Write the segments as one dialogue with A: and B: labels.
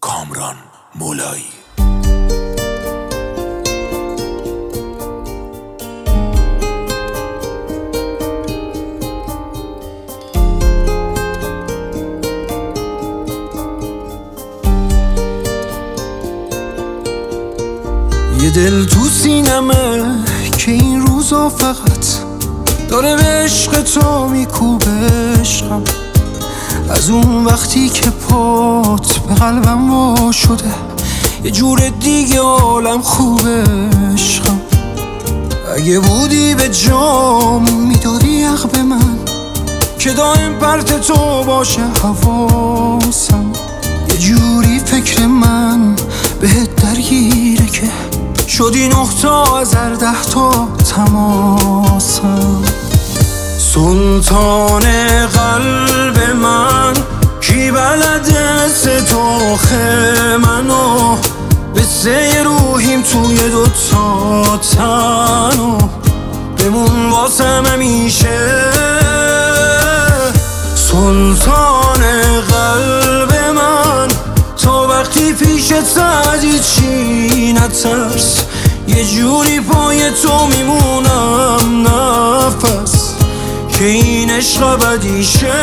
A: کامران مولایی.
B: یه دل تو سینمه که این روزا فقط داره به عشق تو میکوبه عشقم. از اون وقتی که پات به قلبم وا شده یه جور دیگه عالم خوبه عشقم. اگه بودی به جام میدادی حق به من که دائم پرت تو باشه حواسم. یه جوری فکر من بهت درگیره که شدی 9 تا از هر 10 تا تماسم. سلطان قلب من کی بلده ستاخ منو بسه روحیم توی 2 تا تنو بمون واسم همیشه. سلطان قلب من تا وقتی پیشت از هیچی نترس یه جوری پای تو میمونم نفس که این عشق ابدیشه.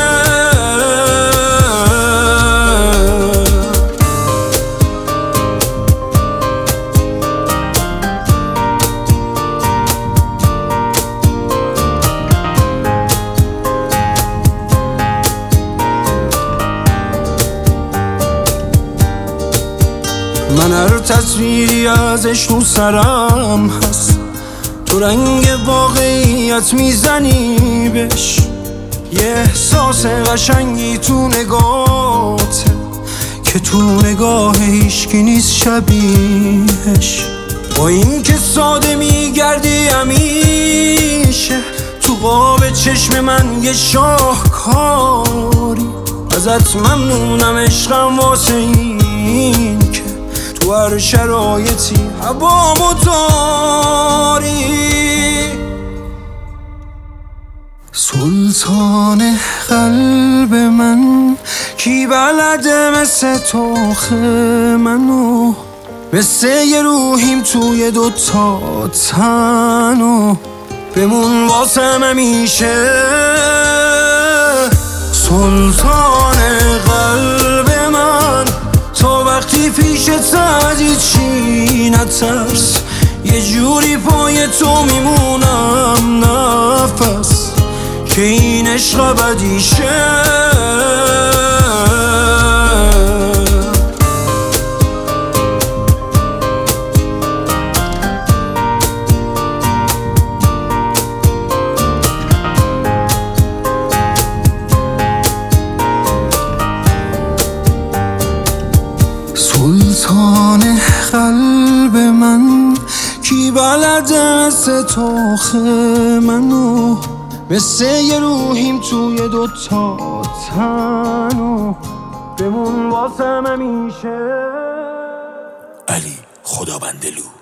B: من هر تصویری ازش تو سرم هست تو رنگ واقعیت میزنی بهش. یه احساس قشنگی تو نگاهته که تو نگاه هیچکی نیست شبیهش. با این که ساده میگردی همیشه تو قاب چشم من یه شاهکاری. ازت ممنونم عشقم واسه این که تو هر شرایطی هوامو داری. سلطان قلب من کی بلده مثل تاخ منو مثل یه روحیم توی 2 تا تنو بمون واسم همیشه. سلطان قلب من تا وقتی پیشت از هیچی نترس یه جوری پای تو میمونم نفس که این عشق ابدیشه. سلطان قلب من کی بلده ستاخ منو مثل یه روحیم توی 2 تا تنو بمون واسم همیشه.
A: علی خدابندلو.